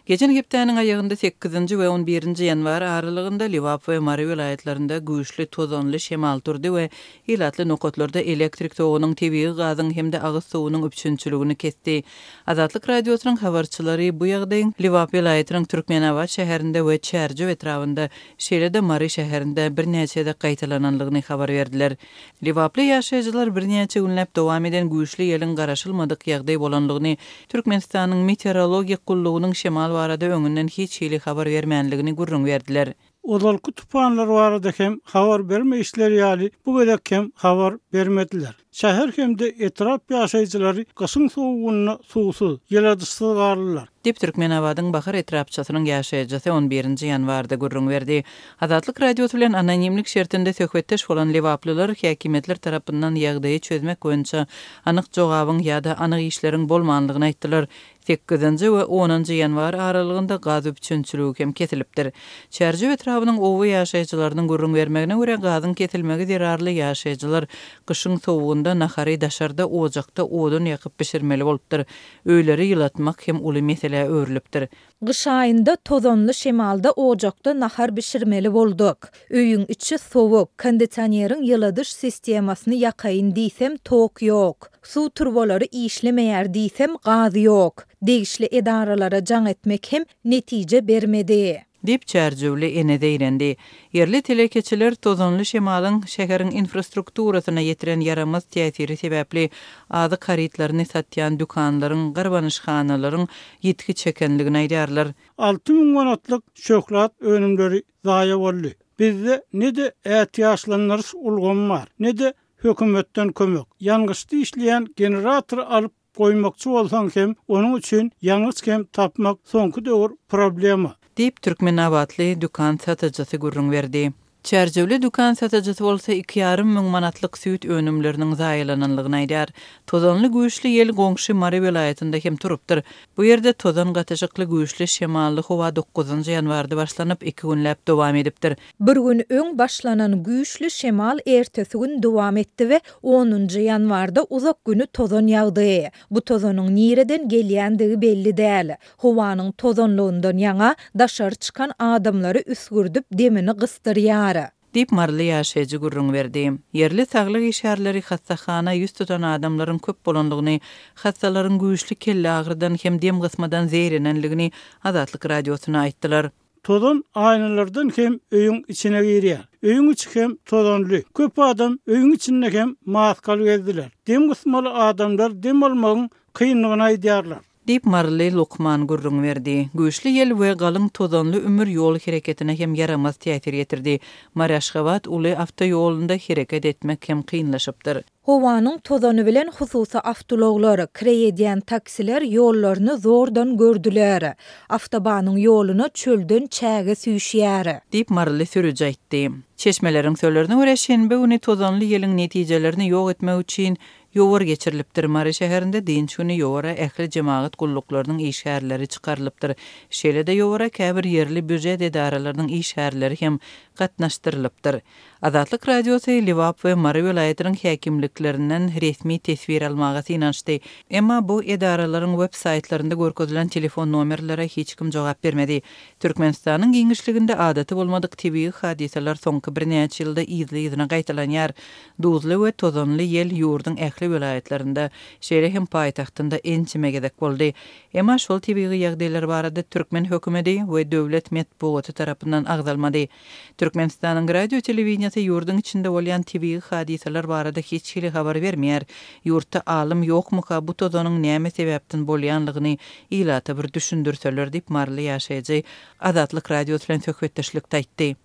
Geçen heptäniň aýagynda 8-nji we 11-nji ýanwar aralygynda Liwap we Mary vilayetlerinde güýçli tozonly şemal turdy we ilatly nokatlarda elektrik togynyň tebii gazyň hemde agyz suwunyň üpçünçiligini kesdi. Azatlyk radiosynyň habarçylary bu ýagdaýyň Liwap vilayetiniň Türkmenabad şäherinde we Çärji etrawynda, şeýle-de Mary şäherinde bir näçede gaýtalananlygyny habar berdiler. Liwaply ýaşaýjylar bir näçe günläp dowam eden güýçli ýeliň garaşylmadyk ýagdaý bolanlygyny Türkmenistanyň meteorologiýa gullugynyň şemal barada öňünden hiç hili habar bermänligini gurrun berdiler. Olal kutupanlar barada hem habar bermeýişler ýaly bu gedek hem habar bermediler. Şäher hemde etrap ýaşaýjylary gyşyň soğugyna suwsuz, ýeladysyz garlylar. Dip Türkmenabadyň Bahar etrapçasynyň ýaşaýjysy 11-nji ýanwarda gurrun berdi. Azatlyk radiosu bilen anonimlik şertinde söhbetdeş bolan Liwaplylar häkimetler tarapyndan ýagdaýy çözmek boýunça anyk jogabyň ýa-da anyk işleriň bolmanlygyny aýtdylar. 8-nji we 10-njy ýanwar aralygynda gaz üpçünçiligi hem kesilipdir. Çärji etrawynyň owy ýaşaýjylarynyň gurrun bermegine görä gazyň kesilmegi zerarly ýaşaýjylar gyşyň sowugynda nahary daşarda ojakda odun ýakyp pişirmeli bolupdyr. Öýleri ýylatmak hem uly mesele öwrülipdir. Gyş aýynda tozonly şemalda ojakda nahar pişirmeli bolduk. Öýüň içi sowuk, kondisioneriň ýyladyş sistemasyny ýakaýyn diýsem tok ýok. Su turbolary işlemeýär diýsem gaz ýok. Degişli edaralara jaň etmek hem netije bermedi. Dip Çärjiwli enede ýerendi. Yerli telekeçiler tozonly şemalyň şäheriň infrastrukturasyna ýetiren ýaramaz täsiri sebäpli azy haritlaryny satýan dükanlaryň, garbanışhanalaryň ýetki çekenligini aýdarlar. 6000 manatlyk şoklat önümleri zaýa boldy. Bizde ne-de ätiýaşlanýar ulgam bar, ne-de hökümetden kömek. Ýalňyşdy işleýän generator alyp goýmakçy bolsaň hem onuň üçin ýalňyş hem tapmak soňky döwür problema. Dip Türkmenabadly dükan satyjysy gurrun berdi. Çärjiwli dükan satyjysy bolsa 2,5 müň manatlyk süýt önümleriniň zaýalananlygyny aýdar. Tozonly güýçli ýel goňşy Mary vilayetinde hem turupdyr. Bu ýerde tozon gatyjykly güýçli şemally howa 9-njy ýanwarda başlanyp 2 günläp dowam edipdir. Bir gün öň başlanan güýçli şemal ertesi gün dowam etdi we 10-njy ýanwarda uzak güni tozon ýagdy. Bu tozonyň nireden gelýändigi belli däl. Howanyň tozonlygyndan ýaňa daşar çykan adamlary üsgürdüp demini gystyrýar. Dip Marly ýaşaýjy gurrun berdi. Yerli saglyk işärleri hassahana ýüz tutan adamlaryň köp bolanlygyny, hassalaryň güýçli kelle agrydan hem dem gysmadan zehrenenligini Azatlyk radiosyna aýtdylar. Tozon aýnalardan hem öýüň içine girýär. Öýüň içi hem tozonly. Köp adam öýüň içinde hem maskal gezdiler. Dem gysmaly adamlar dem almagyň kynlygyny aýdýarlar. Dip Marly Lokman gurrun berdi. Güýçli ýel we galyň tozonly ömür ýol hereketine hem yaramaz täsir ýetirdi. Maraşgabat uly awtoýolunda hereket etmek hem kynlaşypdyr. Howanyň tozony bilen hususy awtologlar, kireydiýän taksiler ýollaryny zordan gördüler. Awtobanyň ýoluna çölden çäge süýşýär. Dip Marly sürüji aýtdy. Çeşmeleriň söýlerine görä şenbe güni tozonly ýeliň netijelerini ýok etmek üçin ýowar geçirilipdir. Mary şäherinde diňç güni ýowara ähli jemaat gulluklarının işgärleri çykarylypdyr. Şeýle-de ýowara käbir yerli büjet edaralarynyň işgärleri hem gatnaşdyrylypdyr. Azatlyk radiosu Liwap we Mary vilayetiniň häkimliklerinden resmi tesbir almaga inançdy. Emma bu edaralaryň web saytlarynda görkezilen telefon nomerlere hiç kim jogap bermedi. Türkmenistanyň giňişliginde adaty bolmadyk tebii hadiseler soňky bir näçe ýylda ýyzyna gaýtalanýar. Duzly we tozonly ýel ýurdun ähli vilayetlerinde, şeýle hem paýtagtynda ençimegedek boldy. Emma şol tebii ýagdaýlar barada Türkmen hökümeti we döwlet medeniýeti tarapyndan agdalmady. Türkmenistanyň radio telewizionyasy ýurdun içinde bolýan tebii hadiseler barada hiç hili habar bermeýär. Ýurtda alym ýokmy bu tozonyň näme sebäpden bolýanlygyny ilata bir düşündürseler dip Marly ýaşaýjy Azatlyk radiosu bilen söhbetdeşlikde aýtdy.